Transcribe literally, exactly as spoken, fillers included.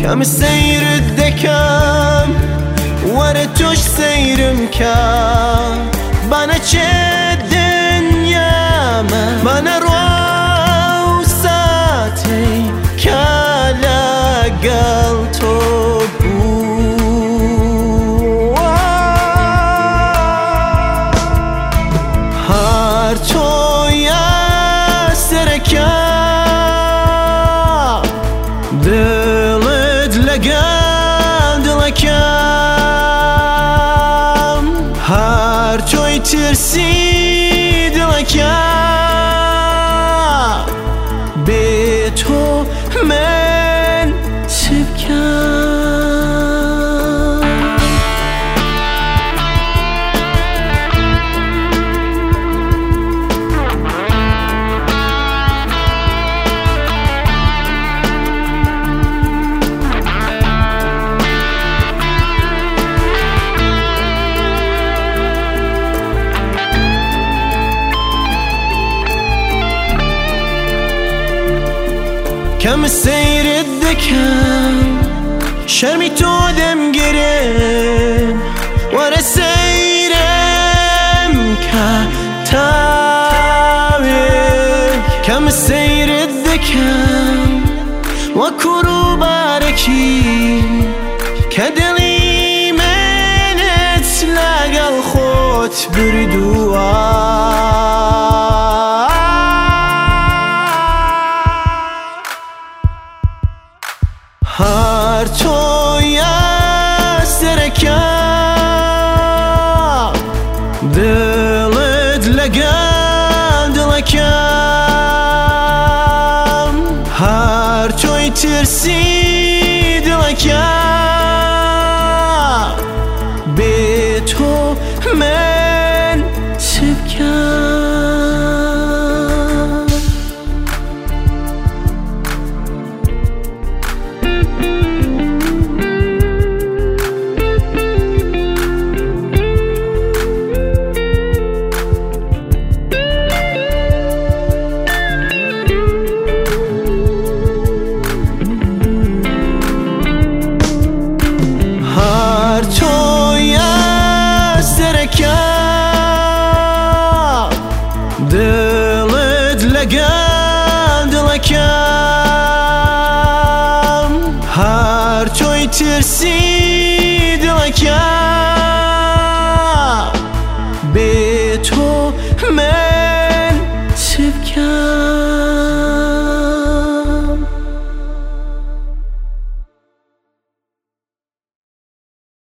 كم سير دەکەم وەرە تۆش سەیرم کە بانە چێ دنیامە بانە ڕوا و ساتەی کە لەگەڵ تۆ بوو هەر تۆیە سەرەکە دڵت لەگەڵ دڵەکەم هەر تۆی ترسی دڵەکە بێ تۆ من چی بکەم کەم سەیرت دەکەم شەرمی تۆ دەمگرم وەرە سەیرم کە تاوێک کەم سەیرت دەکەم وەکو ڕووبارێکی کە دڵی منت لەگەڵ خۆت بردووە هەر تۆیە سەرەکە دڵت لەگەڵ دڵەکەم هەر تۆی ترسی دڵەکە بێ تۆ من چی بکەم دڵت لەگەڵ دڵەکەم هەر تۆی ترسی دڵەکە بێ تۆ من